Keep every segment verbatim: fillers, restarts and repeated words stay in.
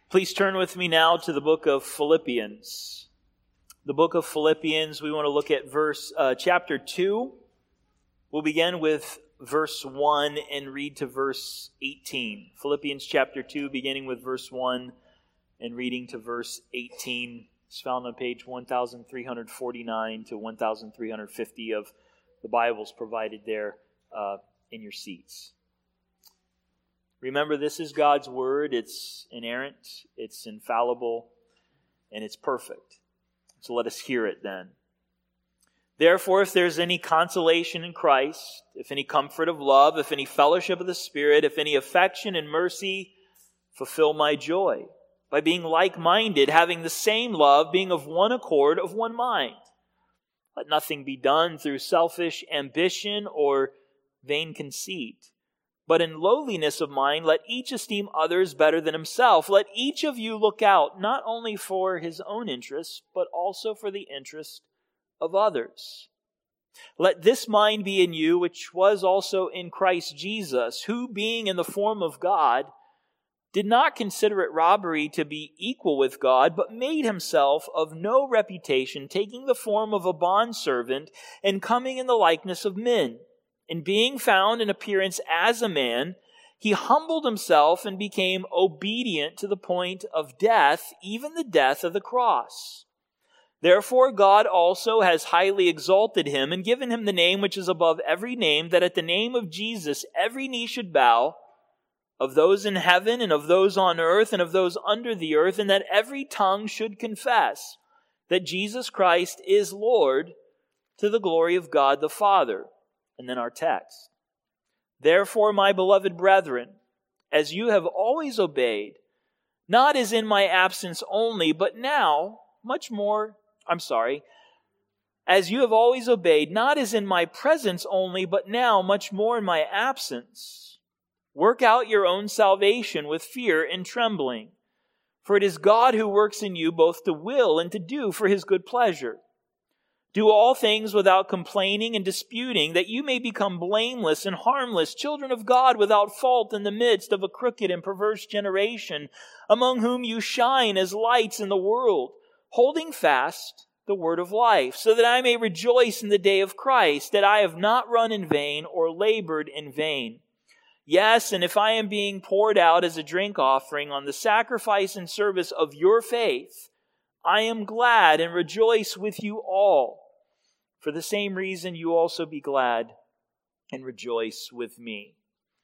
Please turn with me now to the book of Philippians. The book of Philippians, we want to look at verse uh, chapter two. We'll begin with verse one and read to verse eighteen. Philippians chapter two, beginning with verse one and reading to verse eighteen. It's found on page one thousand three hundred forty-nine to one thousand three hundred fifty of the Bibles provided there uh, in your seats. Remember, this is God's Word. It's inerrant, it's infallible, and it's perfect. So let us hear it then. Therefore, if there's any consolation in Christ, if any comfort of love, if any fellowship of the Spirit, if any affection and mercy, fulfill my joy by being like-minded, having the same love, being of one accord, of one mind. Let nothing be done through selfish ambition or vain conceit, but in lowliness of mind, let each esteem others better than himself. Let each of you look out not only for his own interests, but also for the interest of others. Let this mind be in you, which was also in Christ Jesus, who being in the form of God, did not consider it robbery to be equal with God, but made himself of no reputation, taking the form of a bondservant and coming in the likeness of men. And being found in appearance as a man, he humbled himself and became obedient to the point of death, even the death of the cross. Therefore God also has highly exalted him and given him the name which is above every name, that at the name of Jesus every knee should bow, of those in heaven and of those on earth and of those under the earth, and that every tongue should confess that Jesus Christ is Lord, to the glory of God the Father. And then our text. Therefore, my beloved brethren, as you have always obeyed, not as in my absence only, but now, much more, I'm sorry, as you have always obeyed, not as in my presence only, but now, much more in my absence, work out your own salvation with fear and trembling. For it is God who works in you both to will and to do for his good pleasure. Do all things without complaining and disputing, that you may become blameless and harmless, children of God without fault in the midst of a crooked and perverse generation, among whom you shine as lights in the world, holding fast the word of life, so that I may rejoice in the day of Christ, that I have not run in vain or labored in vain. Yes, and if I am being poured out as a drink offering on the sacrifice and service of your faith, I am glad and rejoice with you all. For the same reason, you also be glad and rejoice with me.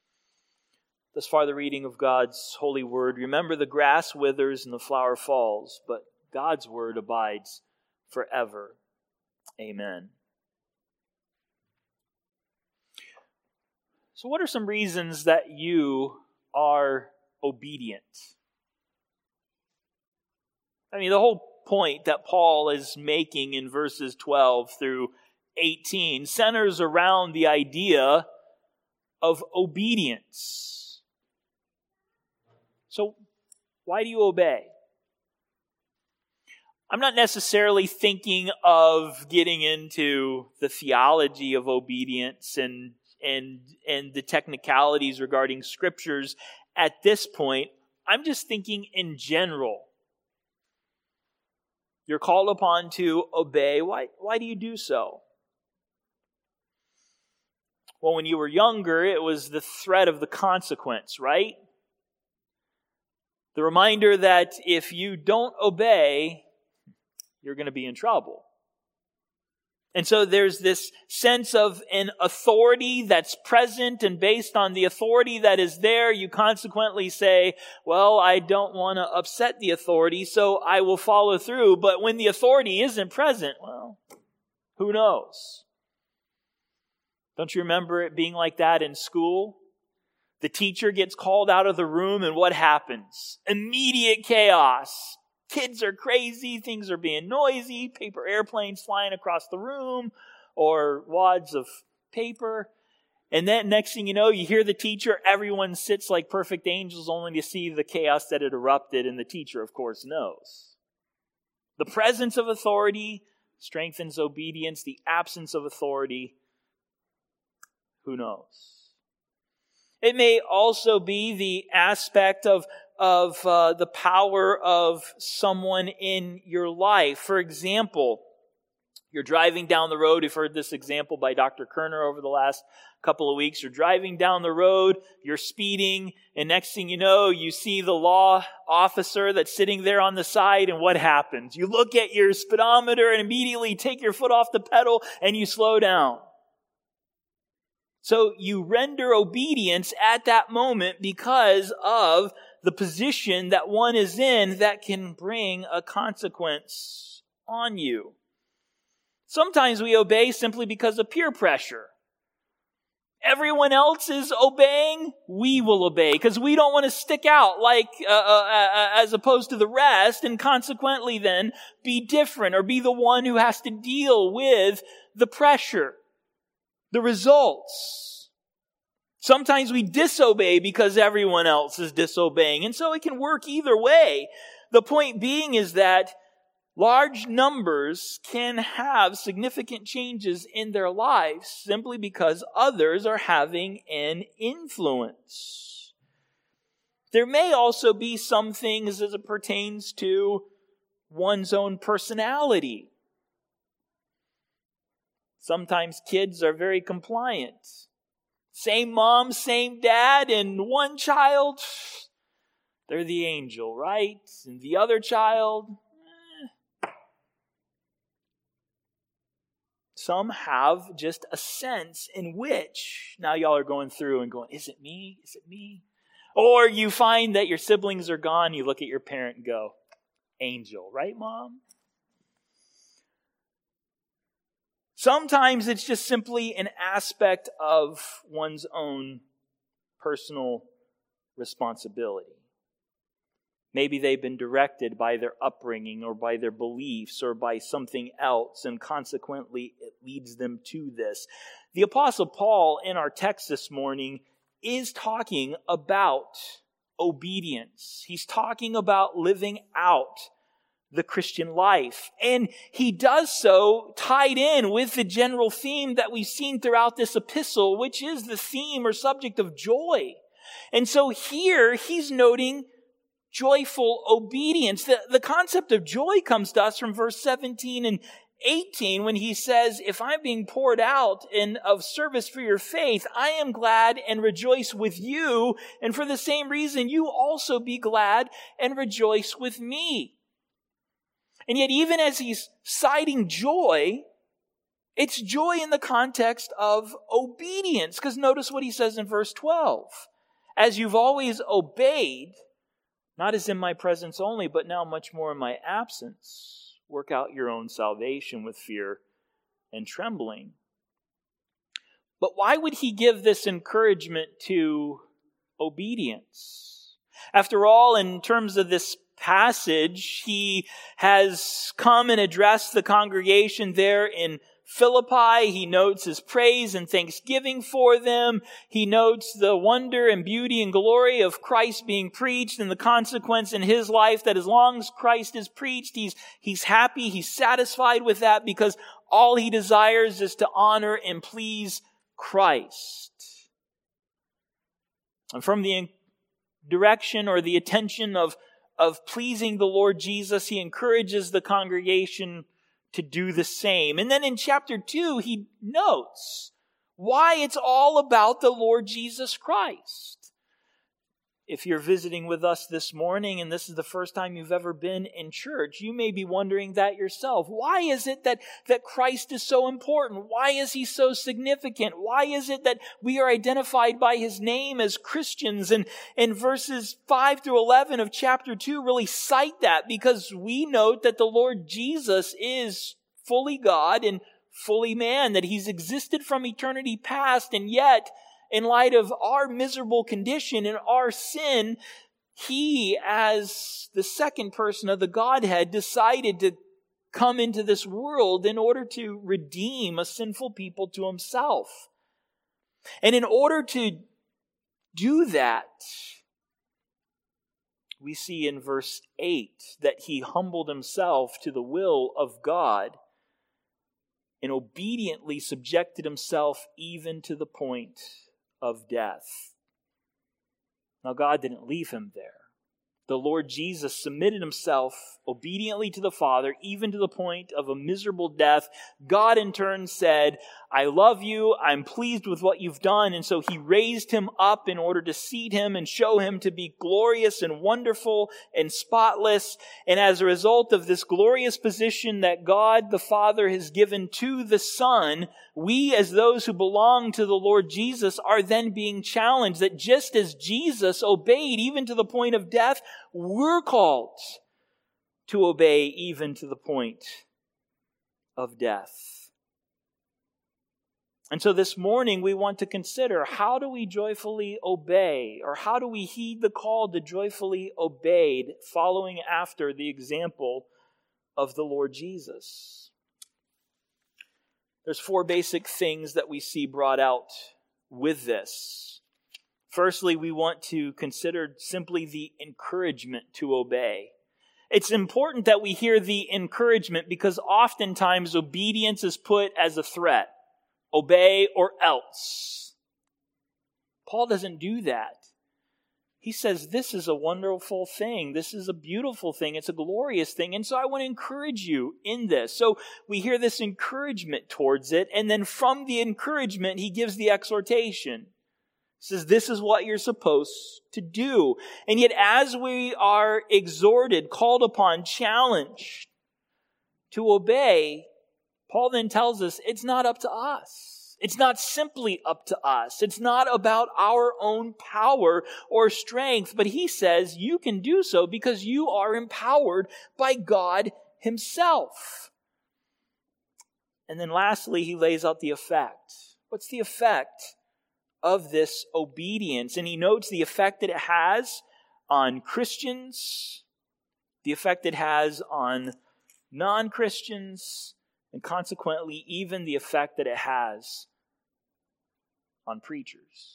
Thus far, the reading of God's holy word. Remember, the grass withers and the flower falls, but God's word abides forever. Amen. So what are some reasons that you are obedient? I mean, the whole point that Paul is making in verses twelve through eighteen centers around the idea of obedience. So, why do you obey? I'm not necessarily thinking of getting into the theology of obedience and and and the technicalities regarding scriptures at this point. I'm just thinking in general. You're called upon to obey. Why, why do you do so? Well, when you were younger, it was the threat of the consequence, right? The reminder that if you don't obey, you're going to be in trouble. And so there's this sense of an authority that's present, and based on the authority that is there, you consequently say, well, I don't want to upset the authority, so I will follow through. But when the authority isn't present, well, who knows? Don't you remember it being like that in school? The teacher gets called out of the room, and what happens? Immediate chaos. Kids are crazy, things are being noisy, paper airplanes flying across the room, or wads of paper. And then next thing you know, you hear the teacher, everyone sits like perfect angels only to see the chaos that had erupted, and the teacher, of course, knows. The presence of authority strengthens obedience. The absence of authority, who knows? It may also be the aspect of of uh, the power of someone in your life. For example, you're driving down the road. You've heard this example by Doctor Kerner over the last couple of weeks. You're driving down the road, you're speeding, and next thing you know, you see the law officer that's sitting there on the side, and what happens? You look at your speedometer and immediately take your foot off the pedal and you slow down. So you render obedience at that moment because of the position that one is in that can bring a consequence on you. Sometimes we obey simply because of peer pressure. Everyone else is obeying, we will obey because we don't want to stick out like uh, uh, as opposed to the rest, and consequently then be different or be the one who has to deal with the pressure, the results. Sometimes we disobey because everyone else is disobeying, and so it can work either way. The point being is that large numbers can have significant changes in their lives simply because others are having an influence. There may also be some things as it pertains to one's own personality. Sometimes kids are very compliant. Same mom, same dad, and one child, they're the angel, right? And the other child, some have just a sense in which, now y'all are going through and going, is it me? Is it me? Or you find that your siblings are gone, you look at your parent and go, angel, right, Mom? Sometimes it's just simply an aspect of one's own personal responsibility. Maybe they've been directed by their upbringing or by their beliefs or by something else, and consequently it leads them to this. The Apostle Paul in our text this morning is talking about obedience. He's talking about living out the Christian life. And he does so tied in with the general theme that we've seen throughout this epistle, which is the theme or subject of joy. And so here he's noting joyful obedience. The, the concept of joy comes to us from verse seventeen and eighteen when he says, if I'm being poured out in of service for your faith, I am glad and rejoice with you. And for the same reason, you also be glad and rejoice with me. And yet, even as he's citing joy, it's joy in the context of obedience. Because notice what he says in verse twelve. As you've always obeyed, not as in my presence only, but now much more in my absence, work out your own salvation with fear and trembling. But why would he give this encouragement to obedience? After all, in terms of this passage, he has come and addressed the congregation there in Philippi. He notes his praise and thanksgiving for them. He notes the wonder and beauty and glory of Christ being preached and the consequence in his life that as long as Christ is preached, he's, he's happy, he's satisfied with that because all he desires is to honor and please Christ. And from the direction or the attention of of pleasing the Lord Jesus, he encourages the congregation to do the same. And then in chapter two, he notes why it's all about the Lord Jesus Christ. If you're visiting with us this morning and this is the first time you've ever been in church, you may be wondering that yourself. Why is it that, that Christ is so important? Why is he so significant? Why is it that we are identified by his name as Christians? And, and verses five through eleven of chapter two really cite that because we note that the Lord Jesus is fully God and fully man, that he's existed from eternity past, and yet in light of our miserable condition and our sin, he, as the second person of the Godhead, decided to come into this world in order to redeem a sinful people to himself. And in order to do that, we see in verse eight that he humbled himself to the will of God and obediently subjected himself even to the point of death. Now, God didn't leave him there. the Lord Jesus submitted himself obediently to the Father, even to the point of a miserable death, God in turn said, I love you, I'm pleased with what you've done. And so he raised him up in order to seat him and show him to be glorious and wonderful and spotless. And as a result of this glorious position that God the Father has given to the Son, we as those who belong to the Lord Jesus are then being challenged that just as Jesus obeyed even to the point of death, we're called to obey even to the point of death. And so this morning we want to consider, how do we joyfully obey, or how do we heed the call to joyfully obey, following after the example of the Lord Jesus? There's four basic things that we see brought out with this. Firstly, we want to consider simply the encouragement to obey. It's important that we hear the encouragement because oftentimes obedience is put as a threat. Obey or else. Paul doesn't do that. He says this is a wonderful thing. This is a beautiful thing. It's a glorious thing. And so I want to encourage you in this. So we hear this encouragement towards it. And then from the encouragement, he gives the exhortation. He says this is what you're supposed to do. And yet as we are exhorted, called upon, challenged to obey, Paul then tells us it's not up to us. It's not simply up to us. It's not about our own power or strength, but he says you can do so because you are empowered by God himself. And then lastly, he lays out the effect. What's the effect of this obedience? And he notes the effect that it has on Christians, the effect it has on non-Christians, and consequently, even the effect that it has on preachers.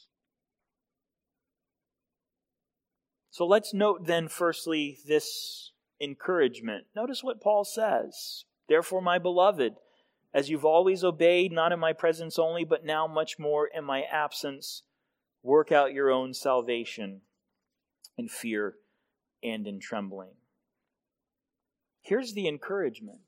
So let's note then, firstly, this encouragement. Notice what Paul says. Therefore, my beloved, as you've always obeyed, not in my presence only, but now much more in my absence, work out your own salvation in fear and in trembling. Here's the encouragement.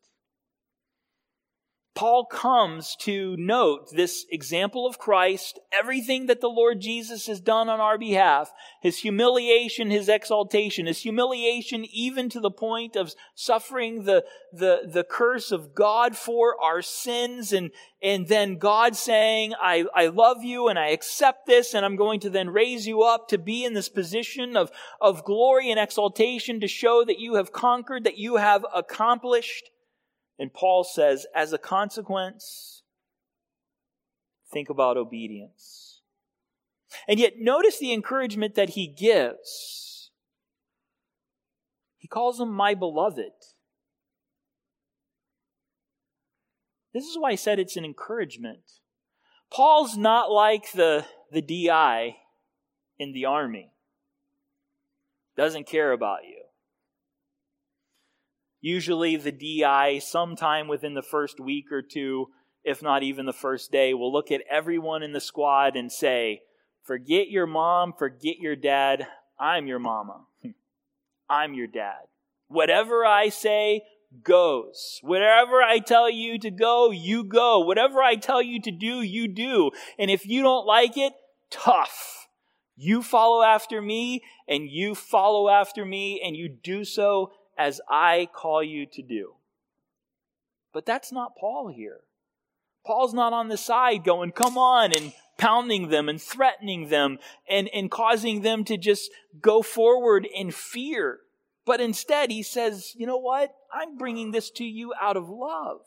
Paul comes to note this example of Christ, everything that the Lord Jesus has done on our behalf, his humiliation, his exaltation, his humiliation even to the point of suffering the, the, the curse of God for our sins, and, and then God saying, I, I love you and I accept this, and I'm going to then raise you up to be in this position of, of glory and exaltation to show that you have conquered, that you have accomplished. And Paul says, as a consequence, think about obedience. And yet notice the encouragement that he gives. He calls him my beloved. This is why I said it's an encouragement. Paul's not like the, the D I in the army. Doesn't care about you. Usually the D I, sometime within the first week or two, if not even the first day, will look at everyone in the squad and say, forget your mom, forget your dad, I'm your mama. I'm your dad. Whatever I say goes. Wherever I tell you to go, you go. Whatever I tell you to do, you do. And if you don't like it, tough. You follow after me, and you follow after me, and you do so as I call you to do. But that's not Paul here. Paul's not on the side going, come on, and pounding them and threatening them and, and causing them to just go forward in fear. But instead he says, you know what? I'm bringing this to you out of love.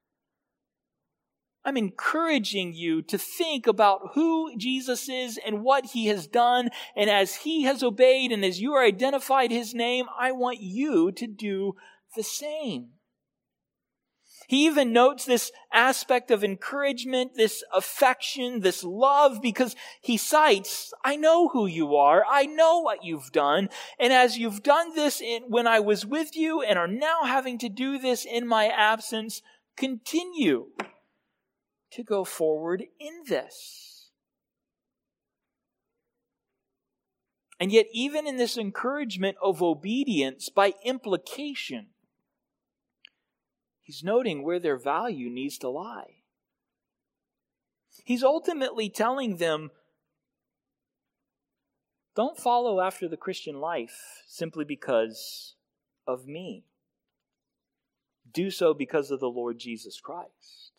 I'm encouraging you to think about who Jesus is and what he has done. And as he has obeyed and as you are identified his name, I want you to do the same. He even notes this aspect of encouragement, this affection, this love, because he cites, I know who you are. I know what you've done. And as you've done this in, when I was with you and are now having to do this in my absence, continue to go forward in this. And yet, even in this encouragement of obedience, by implication, he's noting where their value needs to lie. He's ultimately telling them, don't follow after the Christian life simply because of me. Do so because of the Lord Jesus Christ.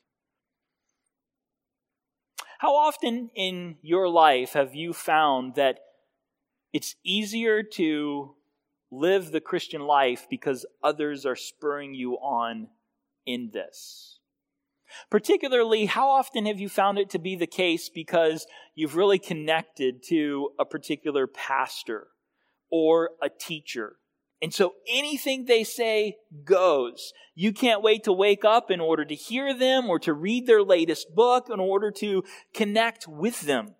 How often in your life have you found that it's easier to live the Christian life because others are spurring you on in this? Particularly, how often have you found it to be the case because you've really connected to a particular pastor or a teacher? And so anything they say goes. You can't wait to wake up in order to hear them or to read their latest book in order to connect with them.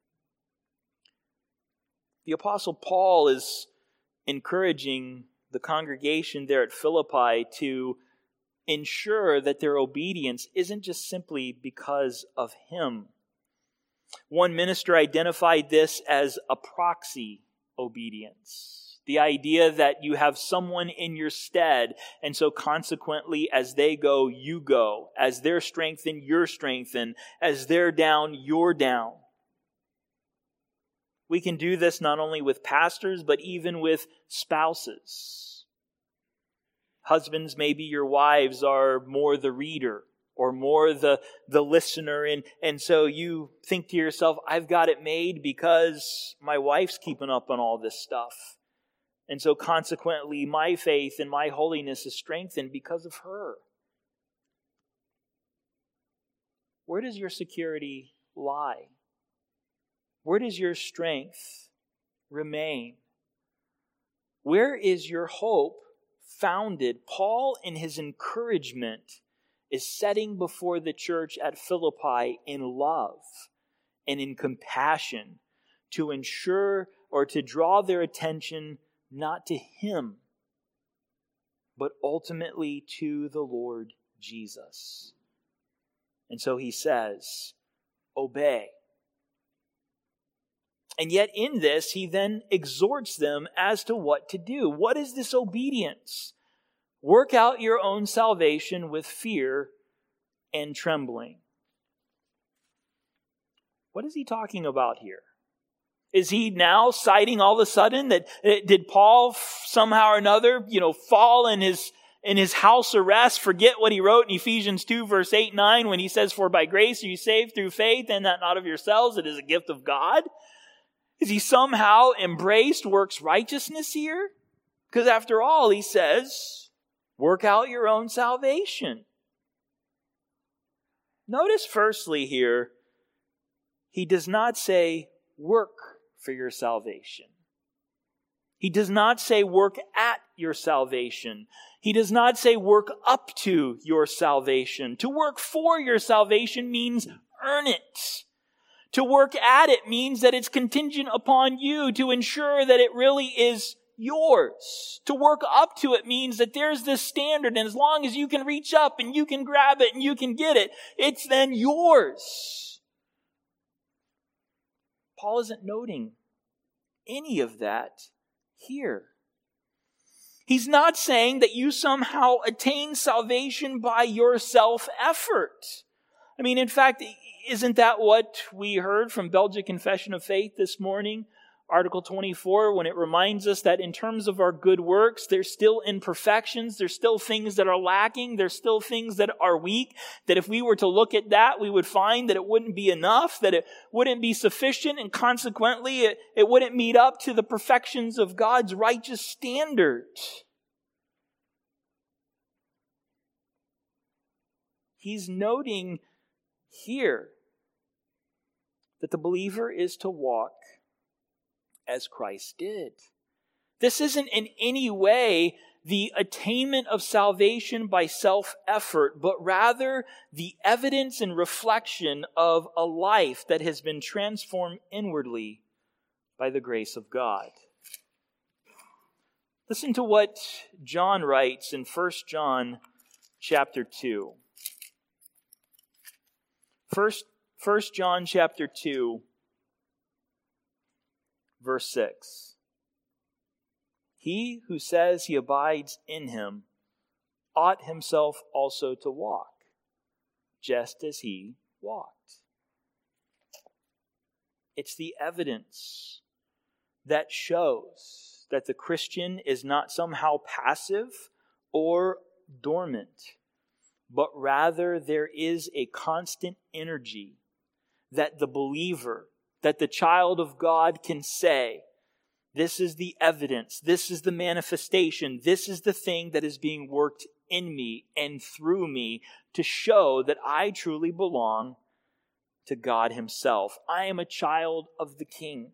The Apostle Paul is encouraging the congregation there at Philippi to ensure that their obedience isn't just simply because of him. One minister identified this as a proxy obedience. The idea that you have someone in your stead, and so consequently, as they go, you go. As they're strengthened, you're strengthened. As they're down, you're down. We can do this not only with pastors, but even with spouses. Husbands, maybe your wives are more the reader or more the, the listener. And, and so you think to yourself, I've got it made because my wife's keeping up on all this stuff. And so consequently, my faith and my holiness is strengthened because of her. Where does your security lie? Where does your strength remain? Where is your hope founded? Paul, in his encouragement, is setting before the church at Philippi in love and in compassion to ensure or to draw their attention not to him, but ultimately to the Lord Jesus. And so he says, obey. And yet in this, he then exhorts them as to what to do. What is this obedience? Work out your own salvation with fear and trembling. What is he talking about here? Is he now citing all of a sudden that did Paul somehow or another, you know, fall in his in his house arrest, forget what he wrote in Ephesians two, verse eight, nine, when he says, "For by grace are you saved through faith, and that not of yourselves, it is a gift of God"? Is he somehow embraced works righteousness here? Because after all, he says, work out your own salvation. Notice firstly here, he does not say work for your salvation. He does not say work at your salvation. He does not say work up to your salvation. To work for your salvation means earn it. To work at it means that it's contingent upon you to ensure that it really is yours. To work up to it means that there's this standard, and as long as you can reach up and you can grab it and you can get it, it's then yours. Paul isn't noting any of that here. He's not saying that you somehow attain salvation by your self-effort. I mean, in fact, isn't that what we heard from Belgic Confession of Faith this morning? Article twenty-four, when it reminds us that in terms of our good works, there's still imperfections, there's still things that are lacking, there's still things that are weak, that if we were to look at that, we would find that it wouldn't be enough, that it wouldn't be sufficient, and consequently, it, it wouldn't meet up to the perfections of God's righteous standard. He's noting here that the believer is to walk as Christ did. This isn't in any way the attainment of salvation by self-effort, but rather the evidence and reflection of a life that has been transformed inwardly by the grace of God. Listen to what John writes in First John chapter two. First, First John chapter two, verse six. He who says he abides in him ought himself also to walk, just as he walked. It's the evidence that shows that the Christian is not somehow passive or dormant, but rather there is a constant energy that the believer, that the child of God can say, this is the evidence, this is the manifestation, this is the thing that is being worked in me and through me to show that I truly belong to God Himself. I am a child of the King.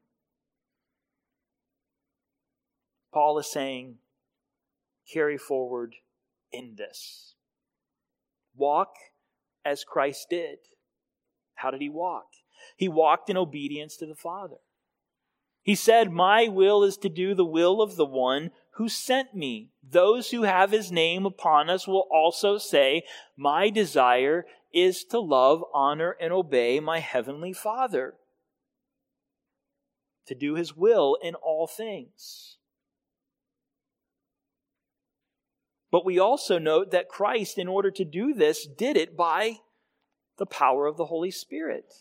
Paul is saying, carry forward in this. Walk as Christ did. How did He walk? He walked in obedience to the Father. He said, my will is to do the will of the one who sent me. Those who have His name upon us will also say, my desire is to love, honor, and obey my heavenly Father, to do His will in all things. But we also note that Christ, in order to do this, did it by the power of the Holy Spirit.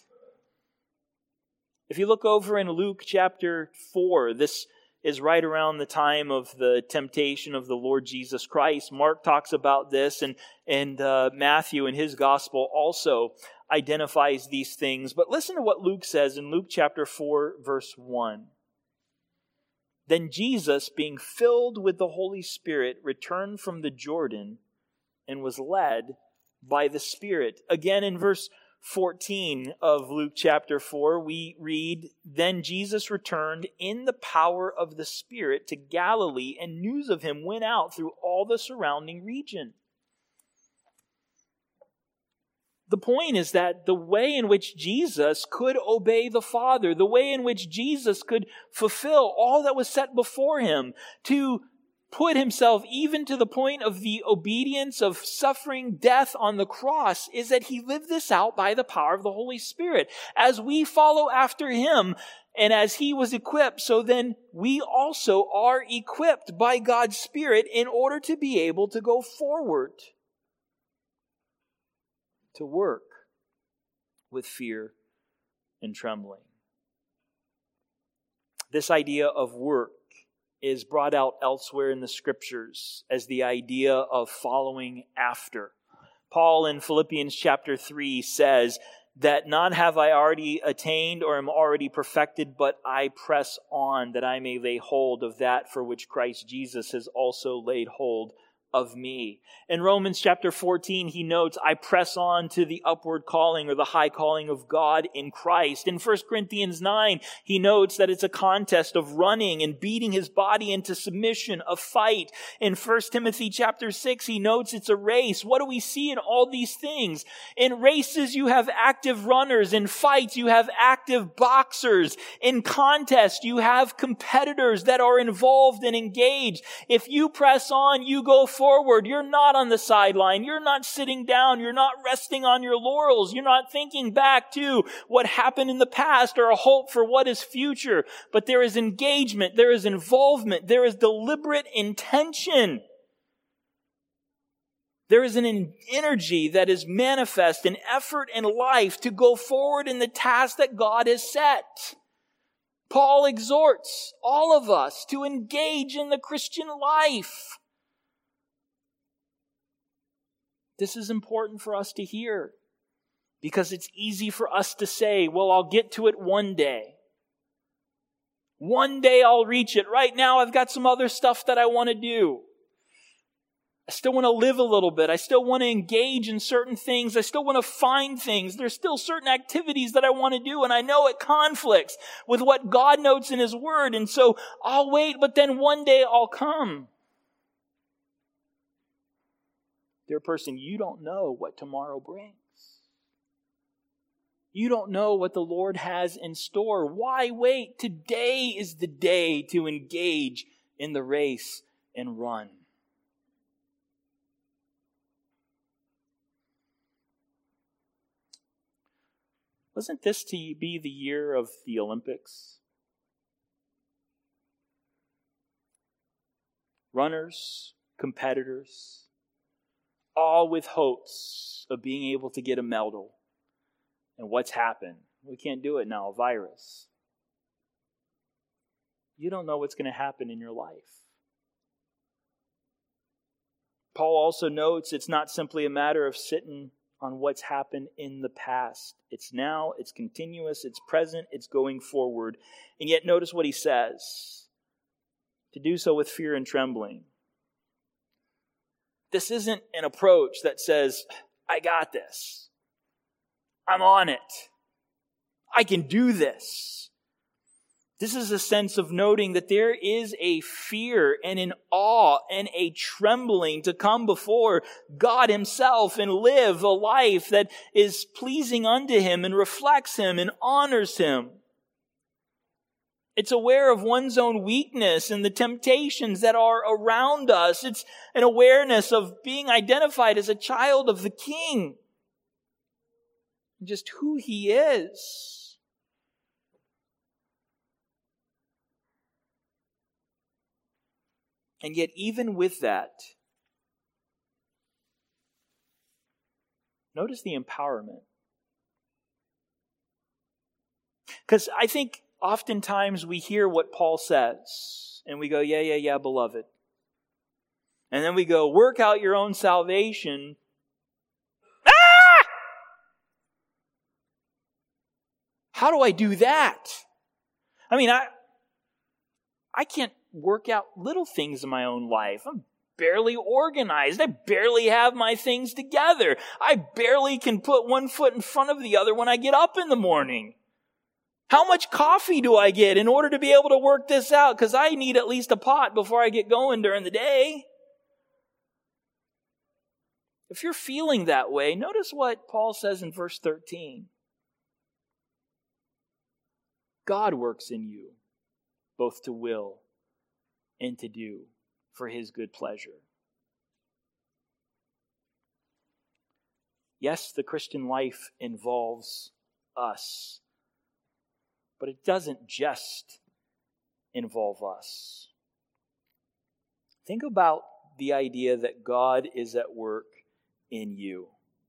If you look over in Luke chapter four, this is right around the time of the temptation of the Lord Jesus Christ. Mark talks about this, and, and uh, Matthew in his gospel also identifies these things. But listen to what Luke says in Luke chapter four, verse one. Then Jesus, being filled with the Holy Spirit, returned from the Jordan and was led by the Spirit. Again in verse fourteen of Luke chapter four, we read, then Jesus returned in the power of the Spirit to Galilee, and news of Him went out through all the surrounding region. The point is that the way in which Jesus could obey the Father, the way in which Jesus could fulfill all that was set before Him, to put Himself even to the point of the obedience of suffering death on the cross, is that He lived this out by the power of the Holy Spirit. As we follow after Him, and as He was equipped, so then we also are equipped by God's Spirit in order to be able to go forward, to work with fear and trembling. This idea of work is brought out elsewhere in the Scriptures as the idea of following after. Paul in Philippians chapter three says that not have I already attained or am already perfected, but I press on that I may lay hold of that for which Christ Jesus has also laid hold of me. In Romans chapter fourteen, he notes, I press on to the upward calling or the high calling of God in Christ. In First Corinthians nine, he notes that it's a contest of running and beating his body into submission, a fight. In First Timothy chapter six, he notes it's a race. What do we see in all these things? In races, you have active runners. In fights, you have active boxers. In contests, you have competitors that are involved and engaged. If you press on, you go forward. You're not on the sideline. You're not sitting down. You're not resting on your laurels. You're not thinking back to what happened in the past or a hope for what is future. But there is engagement. There is involvement. There is deliberate intention. There is an energy that is manifest in effort and life to go forward in the task that God has set. Paul exhorts all of us to engage in the Christian life. This is important for us to hear because it's easy for us to say, well, I'll get to it one day. One day I'll reach it. Right now I've got some other stuff that I want to do. I still want to live a little bit. I still want to engage in certain things. I still want to find things. There's still certain activities that I want to do, and I know it conflicts with what God notes in His Word, and so I'll wait, but then one day I'll come. Dear person, you don't know what tomorrow brings. You don't know what the Lord has in store. Why wait? Today is the day to engage in the race and run. Wasn't this to be the year of the Olympics? runners, competitors, all with hopes of being able to get a medal. And what's happened? We can't do it now, a virus. You don't know what's going to happen in your life. Paul also notes it's not simply a matter of sitting on what's happened in the past. It's now, it's continuous, it's present, it's going forward. And yet notice what he says. To do so with fear and trembling. This isn't an approach that says, I got this. I'm on it. I can do this. This is a sense of noting that there is a fear and an awe and a trembling to come before God Himself and live a life that is pleasing unto Him and reflects Him and honors Him. It's aware of one's own weakness and the temptations that are around us. It's an awareness of being identified as a child of the King. Just who He is. And yet, even with that, notice the empowerment. Because I think oftentimes we hear what Paul says, and we go, yeah, yeah, yeah, beloved. And then we go, work out your own salvation. Ah! How do I do that? I mean, I, I can't work out little things in my own life. I'm barely organized. I barely have my things together. I barely can put one foot in front of the other when I get up in the morning. How much coffee do I get in order to be able to work this out? Because I need at least a pot before I get going during the day. If you're feeling that way, notice what Paul says in verse thirteen. God works in you, both to will and to do for His good pleasure. Yes, the Christian life involves us, but it doesn't just involve us. Think about the idea that God is at work in you.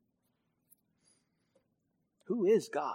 Who is God?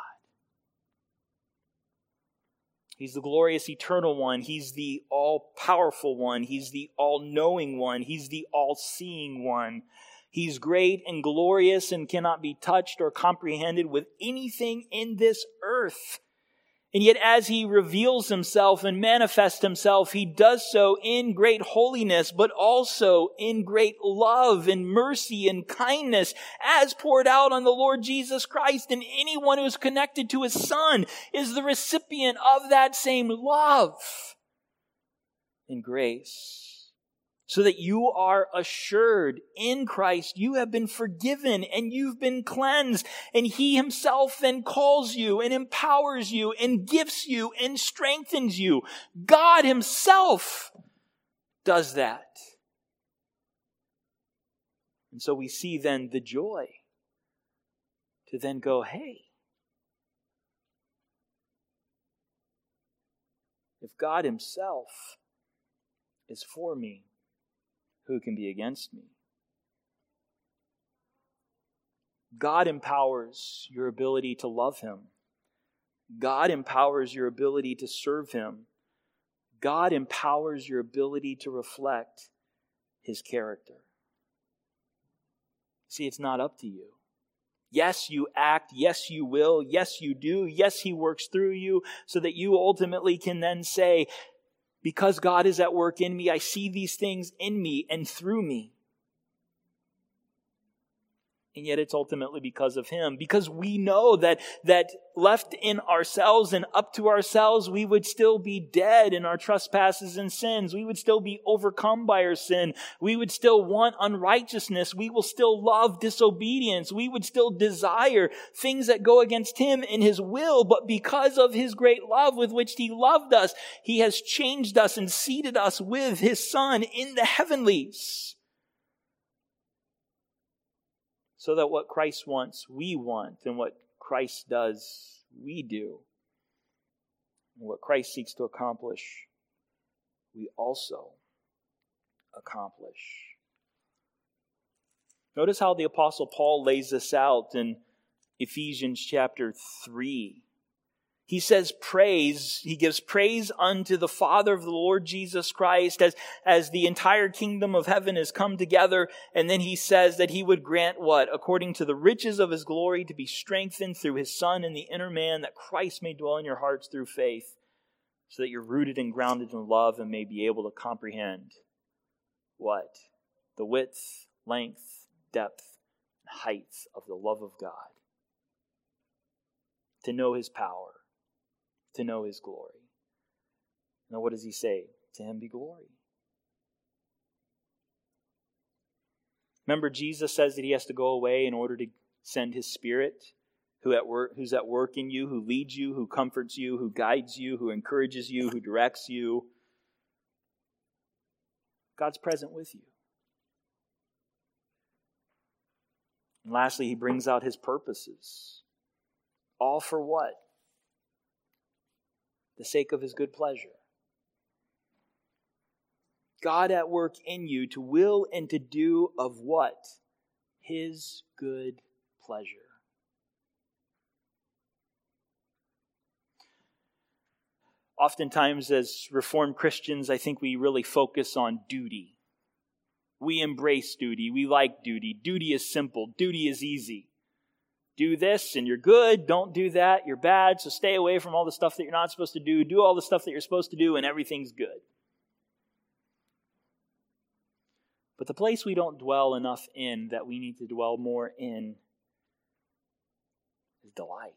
He's the glorious eternal one. He's the all-powerful one. He's the all-knowing one. He's the all-seeing one. He's great and glorious and cannot be touched or comprehended with anything in this earth. And yet as He reveals Himself and manifests Himself, He does so in great holiness, but also in great love and mercy and kindness as poured out on the Lord Jesus Christ. And anyone who is connected to His Son is the recipient of that same love and grace. So that you are assured in Christ, you have been forgiven and you've been cleansed. And He Himself then calls you and empowers you and gifts you and strengthens you. God Himself does that. And so we see then the joy to then go, hey, if God Himself is for me, who can be against me? God empowers your ability to love Him. God empowers your ability to serve Him. God empowers your ability to reflect His character. See, it's not up to you. Yes, you act. Yes, you will. Yes, you do. Yes, He works through you so that you ultimately can then say, because God is at work in me, I see these things in me and through me. And yet it's ultimately because of Him. Because we know that, that left in ourselves and up to ourselves, we would still be dead in our trespasses and sins. We would still be overcome by our sin. We would still want unrighteousness. We will still love disobedience. We would still desire things that go against Him in His will. But because of His great love with which He loved us, He has changed us and seated us with His Son in the heavenlies. So that what Christ wants, we want. And what Christ does, we do. And what Christ seeks to accomplish, we also accomplish. Notice how the Apostle Paul lays this out in Ephesians chapter three. He says praise, he gives praise unto the Father of the Lord Jesus Christ as, as the entire kingdom of heaven has come together. And then he says that he would grant what? According to the riches of his glory, to be strengthened through his Son in the inner man, that Christ may dwell in your hearts through faith, so that you're rooted and grounded in love and may be able to comprehend what? The width, length, depth, and height of the love of God. To know his power. To know his glory. Now what does he say? To him be glory. Remember, Jesus says that he has to go away in order to send his Spirit, who at work, who's at work in you, who leads you, who comforts you, who guides you, who encourages you, who directs you. God's present with you. And lastly, he brings out his purposes. All for what? The sake of his good pleasure. God at work in you to will and to do of what? His good pleasure. Oftentimes as Reformed Christians, I think we really focus on duty. We embrace duty. We like duty. Duty is simple. Duty is easy. Do this and you're good. Don't do that. You're bad. So stay away from all the stuff that you're not supposed to do. Do all the stuff that you're supposed to do and everything's good. But the place we don't dwell enough in that we need to dwell more in is delight.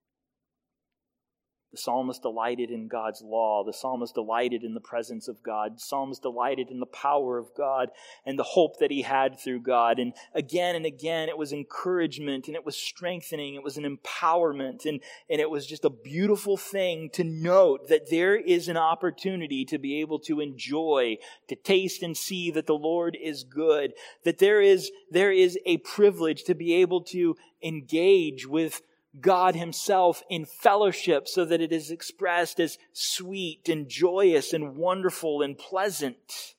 The psalmist delighted in God's law. The psalmist delighted in the presence of God. The psalmist delighted in the power of God and the hope that he had through God. And again and again, it was encouragement and it was strengthening. It was an empowerment. And, and it was just a beautiful thing to note that there is an opportunity to be able to enjoy, to taste and see that the Lord is good. That there is, there is a privilege to be able to engage with God himself in fellowship so that it is expressed as sweet and joyous and wonderful and pleasant.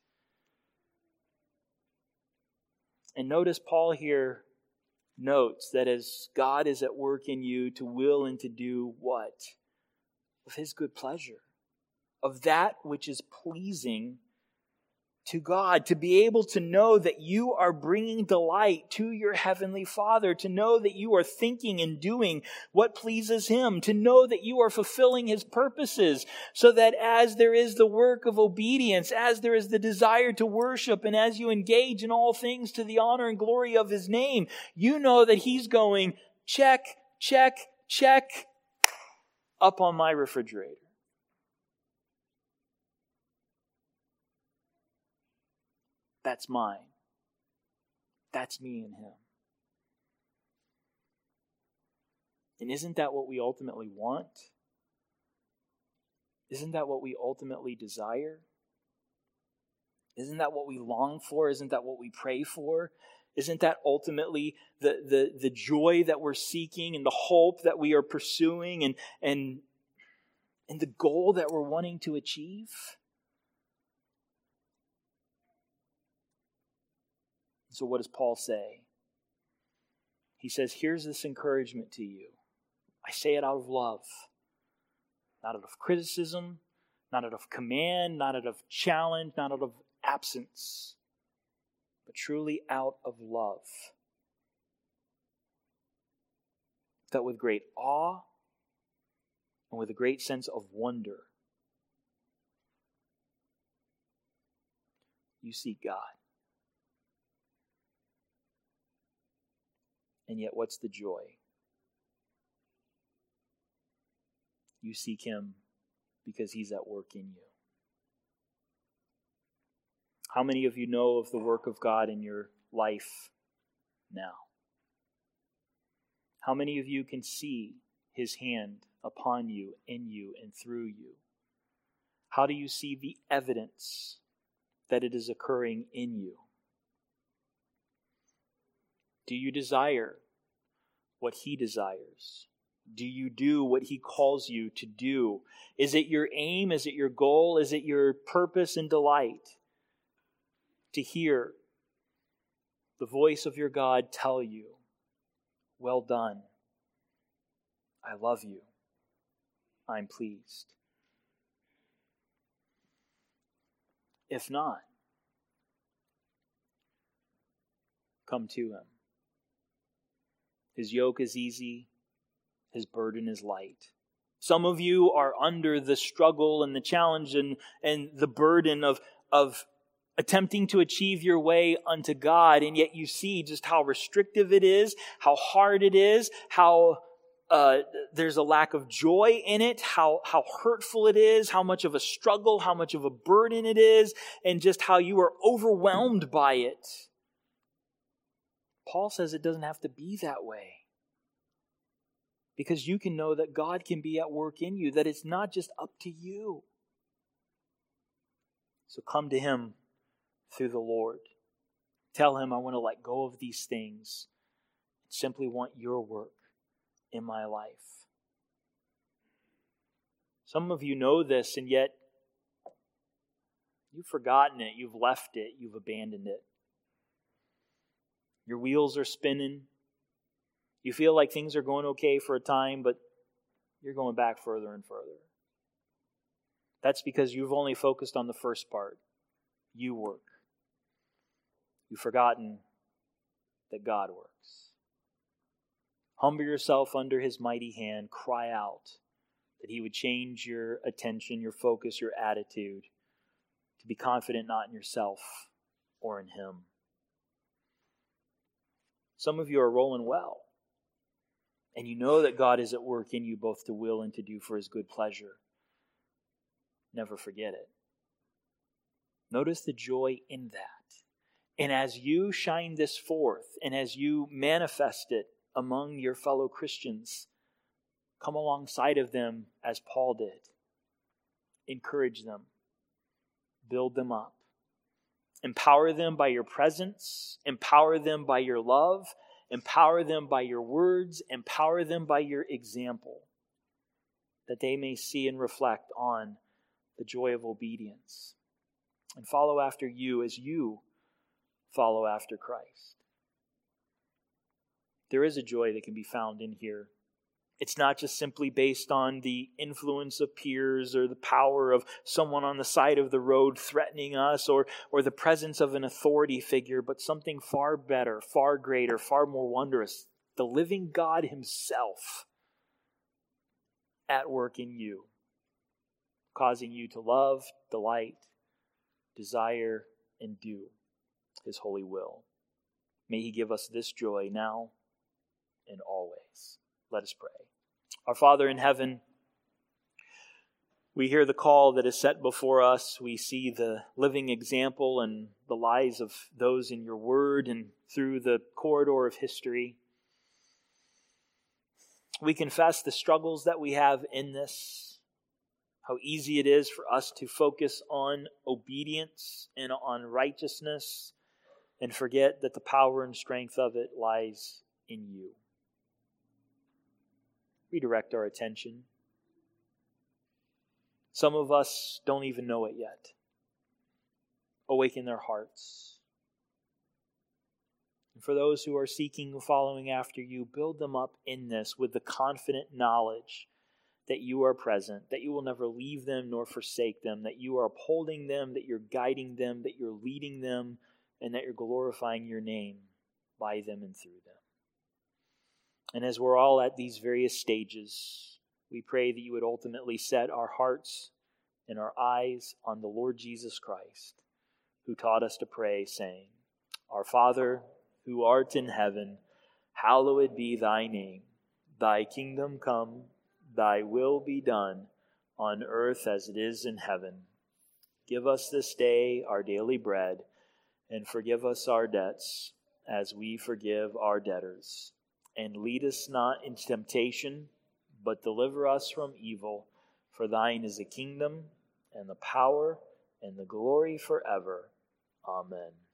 And notice Paul here notes that as God is at work in you to will and to do what? Of his good pleasure. Of that which is pleasing to God, to be able to know that you are bringing delight to your heavenly Father, to know that you are thinking and doing what pleases him, to know that you are fulfilling his purposes, so that as there is the work of obedience, as there is the desire to worship, and as you engage in all things to the honor and glory of his name, you know that he's going, check, check, check, up on my refrigerator. That's mine. That's me and him. And isn't that what we ultimately want? Isn't that what we ultimately desire? Isn't that what we long for? Isn't that what we pray for? Isn't that ultimately the, the, the joy that we're seeking and the hope that we are pursuing and, and, and the goal that we're wanting to achieve? So what does Paul say? He says, here's this encouragement to you. I say it out of love. Not out of criticism, not out of command, not out of challenge, not out of absence, but truly out of love. That with great awe and with a great sense of wonder, you seek God. And yet, what's the joy? You seek him because he's at work in you. How many of you know of the work of God in your life now? How many of you can see his hand upon you, in you, and through you? How do you see the evidence that it is occurring in you? Do you desire what he desires? Do you do what he calls you to do? Is it your aim? Is it your goal? Is it your purpose and delight to hear the voice of your God tell you, well done. I love you. I'm pleased. If not, come to him. His yoke is easy. His burden is light. Some of you are under the struggle and the challenge and, and the burden of, of attempting to achieve your way unto God, and yet you see just how restrictive it is, how hard it is, how uh, there's a lack of joy in it, how, how hurtful it is, how much of a struggle, how much of a burden it is, and just how you are overwhelmed by it. Paul says it doesn't have to be that way. Because you can know that God can be at work in you, that it's not just up to you. So come to him through the Lord. Tell him, I want to let go of these things. I simply want your work in my life. Some of you know this, and yet you've forgotten it, you've left it, you've abandoned it. Your wheels are spinning. You feel like things are going okay for a time, but you're going back further and further. That's because you've only focused on the first part. You work. You've forgotten that God works. Humble yourself under his mighty hand. Cry out that he would change your attention, your focus, your attitude to be confident not in yourself or in him. Some of you are rolling well. And you know that God is at work in you both to will and to do for his good pleasure. Never forget it. Notice the joy in that. And as you shine this forth, and as you manifest it among your fellow Christians, come alongside of them as Paul did. Encourage them. Build them up. Empower them by your presence. Empower them by your love. Empower them by your words. Empower them by your example, that they may see and reflect on the joy of obedience and follow after you as you follow after Christ. There is a joy that can be found in here. It's not just simply based on the influence of peers or the power of someone on the side of the road threatening us or, or the presence of an authority figure, but something far better, far greater, far more wondrous. The living God himself at work in you, causing you to love, delight, desire, and do his holy will. May he give us this joy now and always. Let us pray. Our Father in heaven, we hear the call that is set before us. We see the living example and the lives of those in your word and through the corridor of history. We confess the struggles that we have in this, how easy it is for us to focus on obedience and on righteousness and forget that the power and strength of it lies in you. Redirect our attention. Some of us don't even know it yet. Awaken their hearts. And for those who are seeking, following after you, build them up in this with the confident knowledge that you are present, that you will never leave them nor forsake them, that you are upholding them, that you're guiding them, that you're leading them, and that you're glorifying your name by them and through them. And as we're all at these various stages, we pray that you would ultimately set our hearts and our eyes on the Lord Jesus Christ, who taught us to pray, saying, Our Father, who art in heaven, hallowed be thy name. Thy kingdom come, thy will be done, on earth as it is in heaven. Give us this day our daily bread, and forgive us our debts, as we forgive our debtors. And lead us not into temptation, but deliver us from evil. For thine is the kingdom, and the power, and the glory forever. Amen.